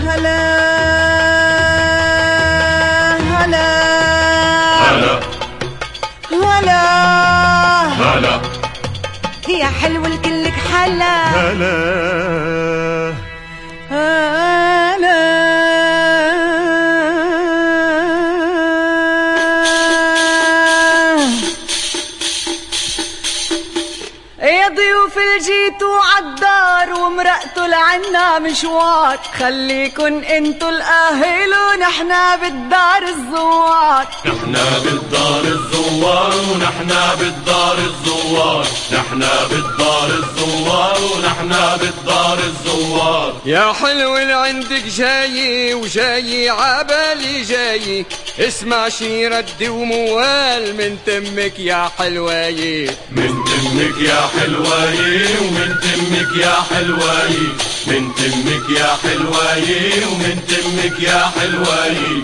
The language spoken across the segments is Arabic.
هلا هلا هلا هلا هلا يا حلو الكلك حلا هلا هلا يا ضيوف الجيتوا عالدار ومرقتوا لعنا مشوار، خليكن انتوا الاهل ونحنا بالدار الزوار. نحنا بالدار الزوار ونحنا بالدار الزوار، نحنا بالدار الزوار ونحنا بالدار الزوار. يا حلو اللي عندك جاي وجاي عبالي جاي، اسمع شي ردي وموال من تمك يا حلواي. من تمك يا حلواي ومن تمك يا حلواي، من تمك يا حلواي ومن تمك يا حلواي.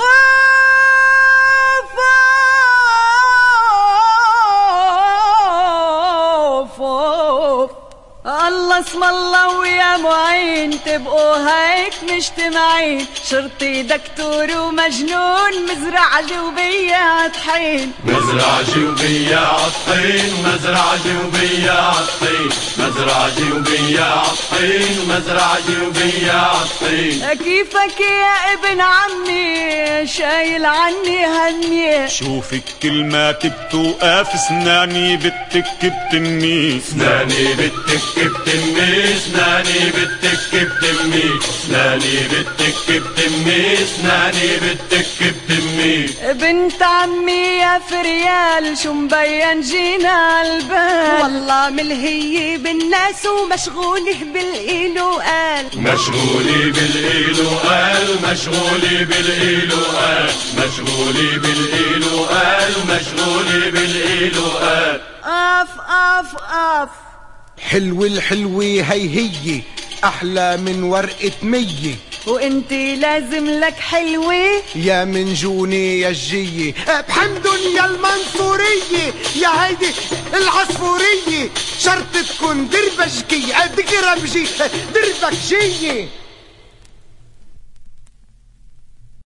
الله اسم الله ويا معين تبقوا هيك مجتمعين، شرطي دكتور ومجنون مزرعجي وبياع طحين. مزرعجي وبياع طحين مزرعجي وبياع طحين، مزرعجي وبياع طحين مزرعجي وبياع طحين. كيفك يا ابن عمي شايل عني هني؟ شوفك كل ما بتوقف سناني بتك بتمي، سناني بتك بتمي، سناني بتك بتمي، سناني بتك بتمي، سناني بتك بتمي. بنت عمي يا فريال شو مبين جينا البال، والله ملهية بالناس ومشغولة بالإيل وقال. مشغولي بالإيل وقال، مشغولي بالإيل وقال، مشغولي بالإيل وقال، مشغولي بالإيل وقال. أف أف أف حلوة الحلوة هي أحلى من ورقة مية، وانتي لازم لك حلوة يا منجوني يا الجية بحمدن يا المنصورية، يا هيدي العصفورية شرط تكون دربشكية دربجي دربكجية.